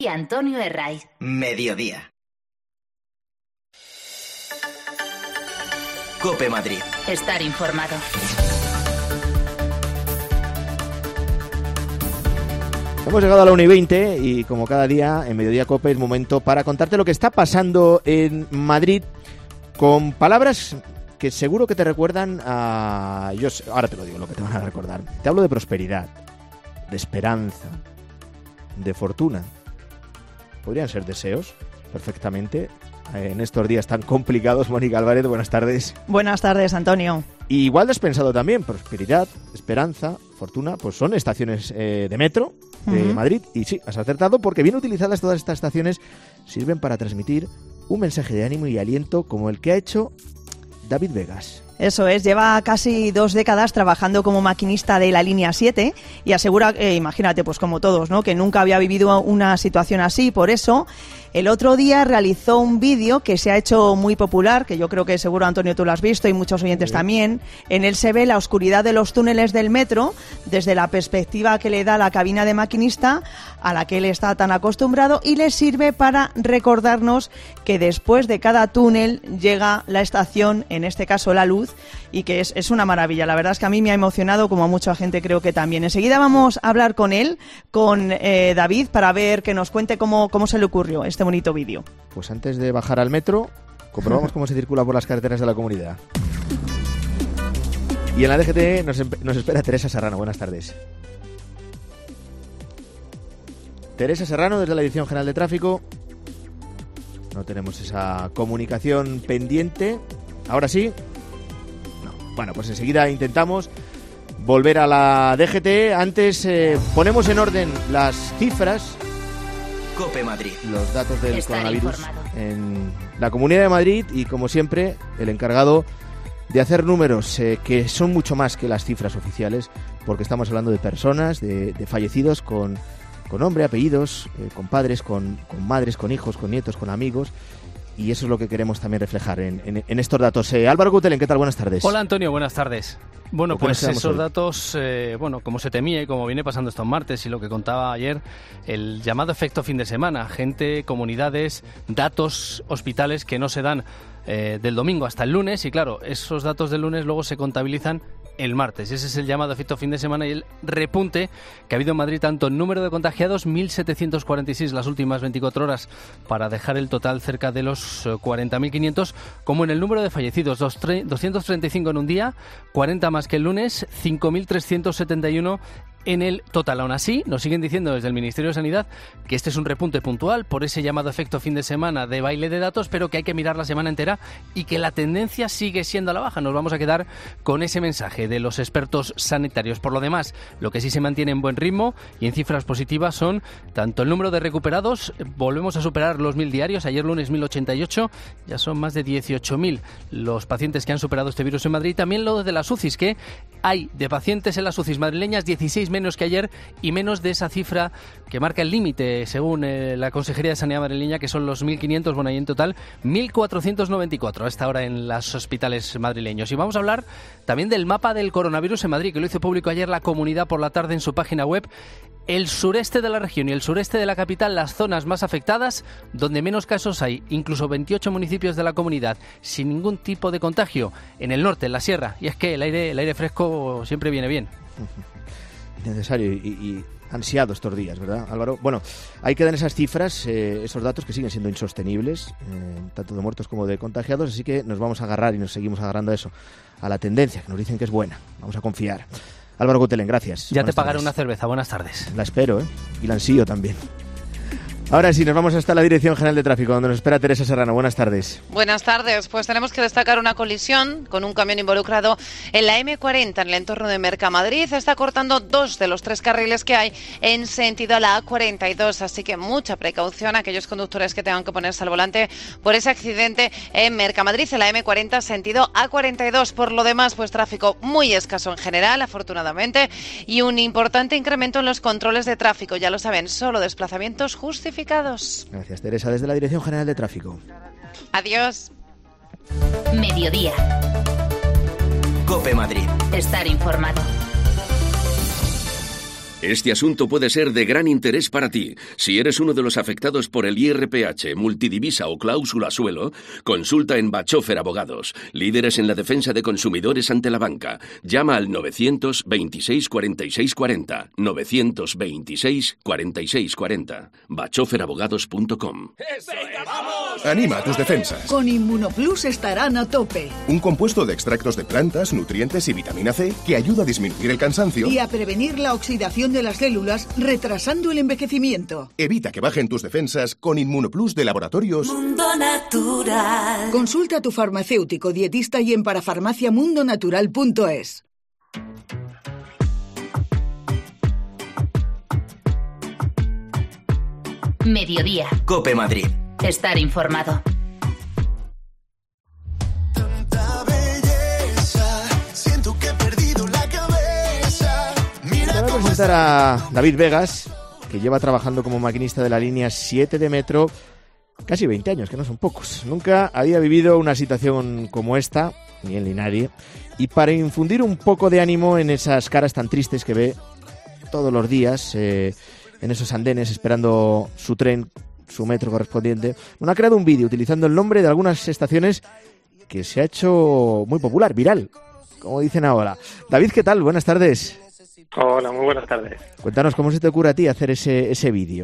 y Antonio Herraiz. Mediodía. COPE Madrid. Estar informado. Hemos llegado a la 1:20 y como cada día en Mediodía COPE es momento para contarte lo que está pasando en Madrid con palabras que seguro que te recuerdan a... Yo ahora te lo digo, lo que te van a recordar. Te hablo de prosperidad, de esperanza, de fortuna. Podrían ser deseos, perfectamente. En estos días tan complicados, Mónica Álvarez, buenas tardes. Buenas tardes, Antonio. Y igual despensado también, prosperidad, esperanza, fortuna, pues son estaciones de metro de Madrid. Y sí, has acertado, porque bien utilizadas todas estas estaciones sirven para transmitir un mensaje de ánimo y aliento como el que ha hecho David Vegas. Eso es, lleva casi 2 décadas trabajando como maquinista de la línea 7 y asegura, imagínate, pues como todos, ¿no?, que nunca había vivido una situación así. Por eso, el otro día realizó un vídeo que se ha hecho muy popular, que yo creo que seguro, Antonio, tú lo has visto y muchos oyentes también. En él se ve la oscuridad de los túneles del metro desde la perspectiva que le da la cabina de maquinista, a la que él está tan acostumbrado, y le sirve para recordarnos que después de cada túnel llega la estación, en este caso la luz, y que es una maravilla. La verdad es que a mí me ha emocionado, como a mucha gente creo que también. Enseguida vamos a hablar con él, con David, para ver que nos cuente cómo se le ocurrió este bonito vídeo. Pues antes de bajar al metro, comprobamos cómo se circula por las carreteras de la comunidad. Y en la DGT nos espera Teresa Serrano. Buenas tardes. Teresa Serrano, desde la Dirección General de Tráfico. No tenemos esa comunicación pendiente. Ahora sí. Bueno, pues enseguida intentamos volver a la DGT. Antes ponemos en orden las cifras. COPE Madrid. Los datos del coronavirus en la Comunidad de Madrid y, como siempre, el encargado de hacer números que son mucho más que las cifras oficiales, porque estamos hablando de personas, de fallecidos con nombre, apellidos, con padres, con madres, con hijos, con nietos, con amigos. Y eso es lo que queremos también reflejar en estos datos. Álvaro Gutelen, ¿qué tal? Buenas tardes. Hola, Antonio, buenas tardes. Bueno, pues esos datos, como se temía y como viene pasando estos martes y lo que contaba ayer, el llamado efecto fin de semana, gente, comunidades, datos, hospitales que no se dan del domingo hasta el lunes, y claro, esos datos del lunes luego se contabilizan el martes. Ese es el llamado efecto fin de semana y el repunte que ha habido en Madrid, tanto en número de contagiados, 1.746 las últimas 24 horas, para dejar el total cerca de los 40.500, como en el número de fallecidos, 235 en un día, 40 más que el lunes, 5.371 en el total. Aún así, nos siguen diciendo desde el Ministerio de Sanidad que este es un repunte puntual por ese llamado efecto fin de semana de baile de datos, pero que hay que mirar la semana entera y que la tendencia sigue siendo a la baja. Nos vamos a quedar con ese mensaje de los expertos sanitarios. Por lo demás, lo que sí se mantiene en buen ritmo y en cifras positivas son tanto el número de recuperados, volvemos a superar los 1.000 diarios, ayer lunes 1.088, ya son más de 18.000 los pacientes que han superado este virus en Madrid. También lo de las UCIs, que hay de pacientes en las UCIs madrileñas 16 menos que ayer y menos de esa cifra que marca el límite según la Consejería de Sanidad madrileña, que son los 1.500, bueno, y en total 1.494 a esta hora en los hospitales madrileños. Y vamos a hablar también del mapa del coronavirus en Madrid, que lo hizo público ayer la comunidad por la tarde en su página web. El sureste de la región y el sureste de la capital, las zonas más afectadas, donde menos casos hay, incluso 28 municipios de la comunidad sin ningún tipo de contagio. En el norte, en la sierra, y es que el aire fresco siempre viene bien. Necesario y ansiado estos días, ¿verdad, Álvaro? Bueno, ahí quedan esas cifras, esos datos que siguen siendo insostenibles, tanto de muertos como de contagiados, así que nos vamos a agarrar y nos seguimos agarrando a eso, a la tendencia, que nos dicen que es buena. Vamos a confiar. Álvaro Gutelen, gracias. Ya te pagaré una cerveza. Buenas tardes. La espero, y la ansío también. Ahora sí, nos vamos hasta la Dirección General de Tráfico, donde nos espera Teresa Serrano. Buenas tardes. Buenas tardes. Pues tenemos que destacar una colisión con un camión involucrado en la M40, en el entorno de Mercamadrid. Está cortando 2 de los 3 carriles que hay en sentido a la A42. Así que mucha precaución a aquellos conductores que tengan que ponerse al volante por ese accidente en Mercamadrid, en la M40, sentido A42. Por lo demás, pues tráfico muy escaso en general, afortunadamente, y un importante incremento en los controles de tráfico. Ya lo saben, solo desplazamientos justificados. Gracias, Teresa, desde la Dirección General de Tráfico. Adiós. Mediodía. COPE Madrid. Estar informado. Este asunto puede ser de gran interés para ti. Si eres uno de los afectados por el IRPH, multidivisa o cláusula suelo, consulta en Bachofer Abogados, líderes en la defensa de consumidores ante la banca. Llama al 926 46 40. 926 46 40. bachoferabogados.com. Anima tus defensas. Con Inmunoplus estarán a tope. Un compuesto de extractos de plantas, nutrientes y vitamina C que ayuda a disminuir el cansancio y a prevenir la oxidación de las células, retrasando el envejecimiento. Evita que bajen tus defensas con Inmunoplus de Laboratorios Mundo Natural. Consulta a tu farmacéutico, dietista y en parafarmaciamundonatural.es. Mediodía. COPE Madrid. Estar informado. Voy a presentar a David Vegas, que lleva trabajando como maquinista de la línea 7 de metro casi 20 años, que no son pocos. Nunca había vivido una situación como esta, ni él ni nadie. Y para infundir un poco de ánimo en esas caras tan tristes que ve todos los días en esos andenes esperando su tren, su metro correspondiente, ha creado un vídeo utilizando el nombre de algunas estaciones que se ha hecho muy popular, viral, como dicen ahora. David, ¿qué tal? Buenas tardes. Hola, muy buenas tardes. Cuéntanos, ¿cómo se te ocurre a ti hacer ese vídeo?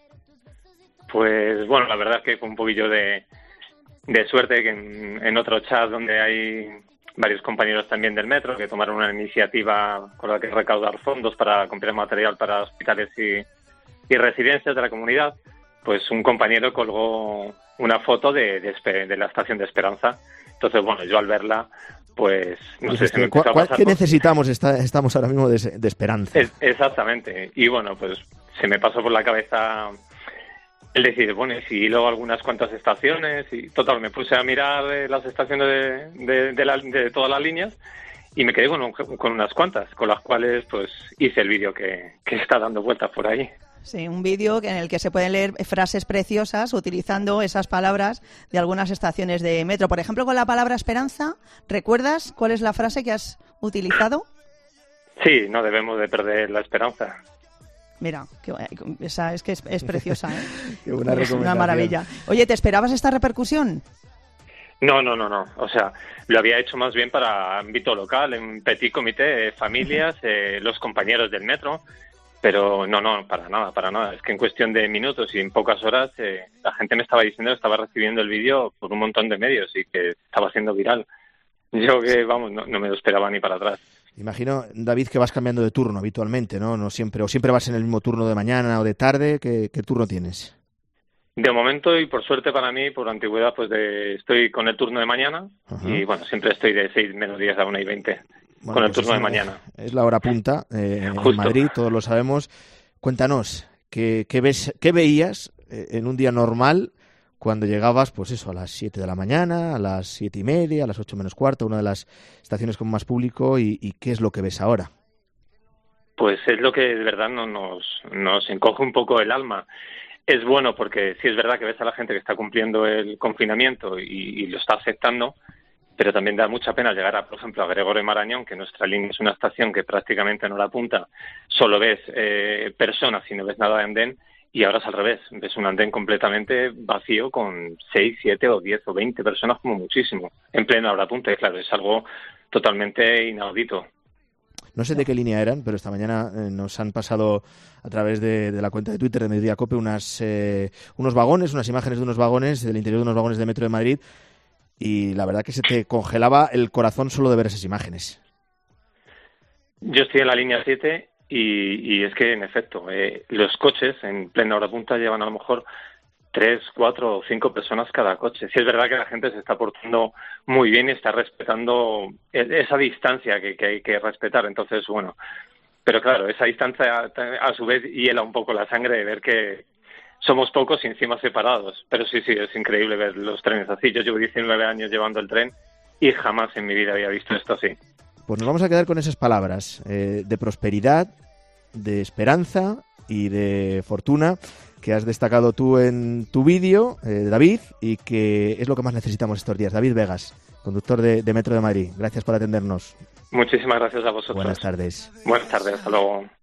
Pues bueno, la verdad es que fue un poquillo de suerte que en otro chat donde hay varios compañeros también del metro que tomaron una iniciativa con la que recaudar fondos para comprar material para hospitales y residencias de la comunidad, pues un compañero colgó una foto de la estación de Esperanza. Entonces, bueno, yo al verla, pues no sé, se me empezó a pasar. ¿Qué necesitamos? Estamos ahora mismo de esperanza. Exactamente. Y bueno, pues se me pasó por la cabeza el decir, bueno, y si luego algunas cuantas estaciones, y total, me puse a mirar las estaciones de todas las líneas y me quedé con unas cuantas, con las cuales pues hice el vídeo que está dando vueltas por ahí. Sí, un vídeo en el que se pueden leer frases preciosas utilizando esas palabras de algunas estaciones de metro. Por ejemplo, con la palabra esperanza, ¿recuerdas cuál es la frase que has utilizado? Sí, no debemos de perder la esperanza. Mira, esa es que es preciosa, ¿eh? Qué buena es una maravilla. Oye, ¿te esperabas esta repercusión? No. O sea, lo había hecho más bien para ámbito local, en petit comité, familias, los compañeros del metro. Pero no, para nada. Es que en cuestión de minutos y en pocas horas la gente me estaba diciendo que estaba recibiendo el vídeo por un montón de medios y que estaba siendo viral. Yo que, vamos, no me lo esperaba ni para atrás. Imagino, David, que vas cambiando de turno habitualmente, ¿no? No siempre, o siempre vas en el mismo turno de mañana o de tarde. ¿Qué turno tienes? De momento, y por suerte para mí, por antigüedad, pues estoy con el turno de mañana. Ajá. Y bueno, siempre estoy de 6 menos 10 a 1:20. Bueno, con el turno de mañana. Es la hora punta en Madrid, todos lo sabemos. Cuéntanos, ¿qué veías en un día normal cuando llegabas, pues eso, a las 7 de la mañana, a las 7:30, a las 8 menos cuarto, una de las estaciones con más público, y qué es lo que ves ahora? Pues es lo que de verdad nos encoge un poco el alma. Es bueno porque sí es verdad que ves a la gente que está cumpliendo el confinamiento y lo está aceptando, pero también da mucha pena llegar por ejemplo, a Gregorio Marañón, que nuestra línea es una estación que prácticamente en hora punta solo ves personas y no ves nada de andén, y ahora es al revés, ves un andén completamente vacío con 6, 7 o 10 o 20 personas como muchísimo, en plena hora punta, y claro, es algo totalmente inaudito. No sé de qué línea eran, pero esta mañana nos han pasado a través de la cuenta de Twitter de Mediodía Cope unos vagones, unas imágenes de unos vagones, del interior de unos vagones de Metro de Madrid, y la verdad que se te congelaba el corazón solo de ver esas imágenes. Yo estoy en la línea 7 y es que, en efecto, los coches en plena hora punta llevan a lo mejor 3, 4 o 5 personas cada coche. Sí es verdad que la gente se está portando muy bien y está respetando esa distancia que hay que respetar. Entonces, bueno, pero claro, esa distancia a su vez hiela un poco la sangre de ver que somos pocos y encima separados. Pero sí, es increíble ver los trenes así. Yo llevo 19 años llevando el tren y jamás en mi vida había visto esto así. Pues nos vamos a quedar con esas palabras de prosperidad, de esperanza y de fortuna que has destacado tú en tu vídeo, David, y que es lo que más necesitamos estos días. David Vegas, conductor de Metro de Madrid. Gracias por atendernos. Muchísimas gracias a vosotros. Buenas tardes. Buenas tardes, hasta luego.